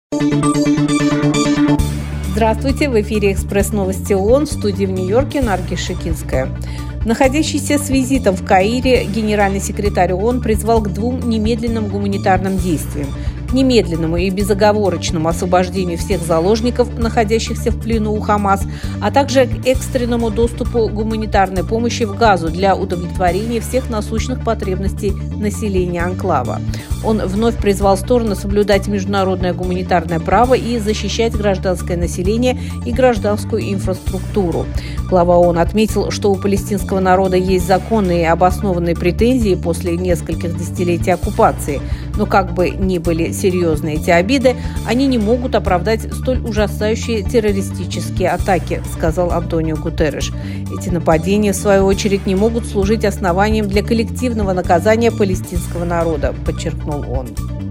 Здравствуйте, в эфире «Экспресс-новости ООН», в студии в Нью-Йорке Наргиз Шикинская. Находящийся с визитом в Каире генеральный секретарь ООН призвал к двум немедленным гуманитарным действиям: к немедленному и безоговорочному освобождению всех заложников, находящихся в плену у Хамас, а также к экстренному доступу гуманитарной помощи в Газу для удовлетворения всех насущных потребностей населения анклава. Он вновь призвал стороны соблюдать международное гуманитарное право и защищать гражданское население и гражданскую инфраструктуру. Глава ООН отметил, что у палестинского народа есть законные и обоснованные претензии после нескольких десятилетий оккупации. Но как бы ни были серьезны эти обиды, они не могут оправдать столь ужасающие террористические атаки, сказал Антонио Гутерриш. Эти нападения, в свою очередь, не могут служить основанием для коллективного наказания палестинского народа, подчеркнул он.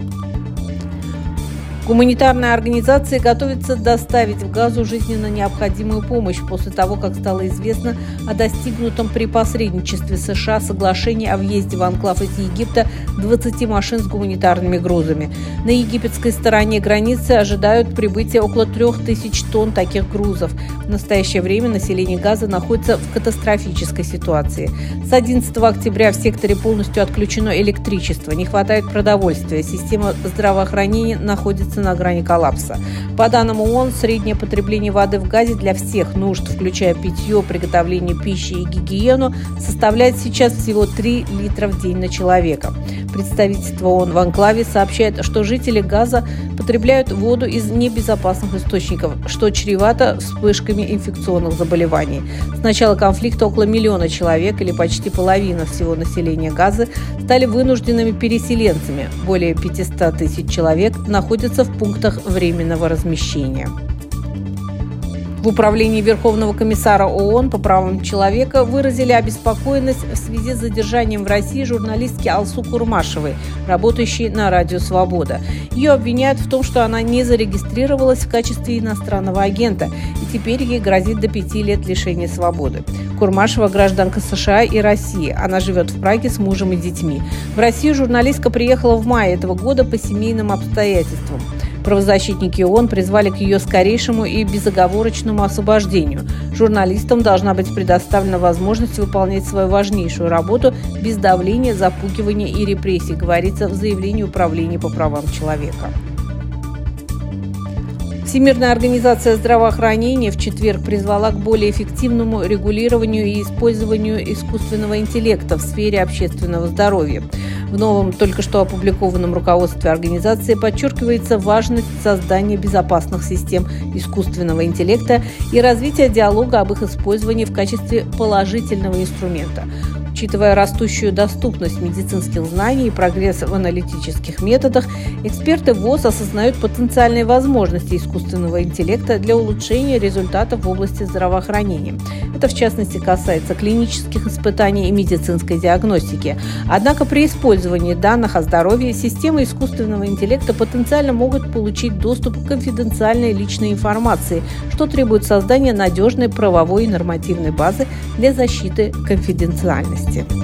Гуманитарные организации готовятся доставить в Газу жизненно необходимую помощь после того, как стало известно о достигнутом при посредничестве США соглашении о въезде в анклав из Египта 20 машин с гуманитарными грузами. На египетской стороне границы ожидают прибытия около 3000 тонн таких грузов. В настоящее время население Газы находится в катастрофической ситуации. С 11 октября в секторе полностью отключено электричество, не хватает продовольствия, система здравоохранения находится на грани коллапса. По данным ООН, среднее потребление воды в Газе для всех нужд, включая питье, приготовление пищи и гигиену, составляет сейчас всего 3 литра в день на человека. Представительство ООН в анклаве сообщает, что жители Газа потребляют воду из небезопасных источников, что чревато вспышками инфекционных заболеваний. С начала конфликта около 1 миллиона человек, или почти половина всего населения Газы, стали вынужденными переселенцами. Более 500 тысяч человек находятся в пунктах временного размещения. В управлении Верховного комиссара ООН по правам человека выразили обеспокоенность в связи с задержанием в России журналистки Алсу Курмашевой, работающей на радио «Свобода». Ее обвиняют в том, что она не зарегистрировалась в качестве иностранного агента, и теперь ей грозит до 5 лет лишения свободы. Курмашева – гражданка США и России. Она живет в Праге с мужем и детьми. В Россию журналистка приехала в мае этого года по семейным обстоятельствам. Правозащитники ООН призвали к ее скорейшему и безоговорочному освобождению. Журналистам должна быть предоставлена возможность выполнять свою важнейшую работу без давления, запугивания и репрессий, говорится в заявлении Управления по правам человека. Всемирная организация здравоохранения в четверг призвала к более эффективному регулированию и использованию искусственного интеллекта в сфере общественного здоровья. В новом, только что опубликованном руководстве организации подчеркивается важность создания безопасных систем искусственного интеллекта и развития диалога об их использовании в качестве положительного инструмента. Учитывая растущую доступность медицинских знаний и прогресс в аналитических методах, эксперты ВОЗ осознают потенциальные возможности искусственного интеллекта для улучшения результатов в области здравоохранения. Это, в частности, касается клинических испытаний и медицинской диагностики. Однако при использовании данных о здоровье системы искусственного интеллекта потенциально могут получить доступ к конфиденциальной личной информации, что требует создания надежной правовой и нормативной базы для защиты конфиденциальности.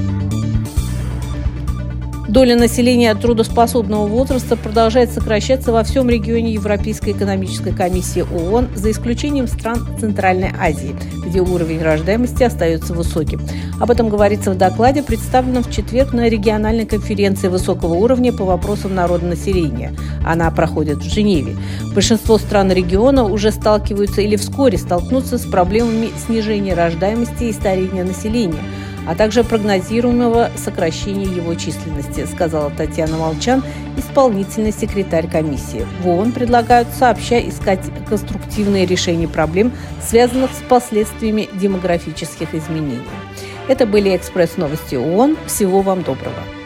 Доля населения трудоспособного возраста продолжает сокращаться во всем регионе Европейской экономической комиссии ООН, за исключением стран Центральной Азии, где уровень рождаемости остается высоким. Об этом говорится в докладе, представленном в четверг на региональной конференции высокого уровня по вопросам народонаселения. Она проходит в Женеве. Большинство стран региона уже сталкиваются или вскоре столкнутся с проблемами снижения рождаемости и старения населения, а также прогнозируемого сокращения его численности, сказала Татьяна Молчан, исполнительный секретарь комиссии. В ООН предлагают сообща искать конструктивные решения проблем, связанных с последствиями демографических изменений. Это были «Экспресс-новости ООН». Всего вам доброго.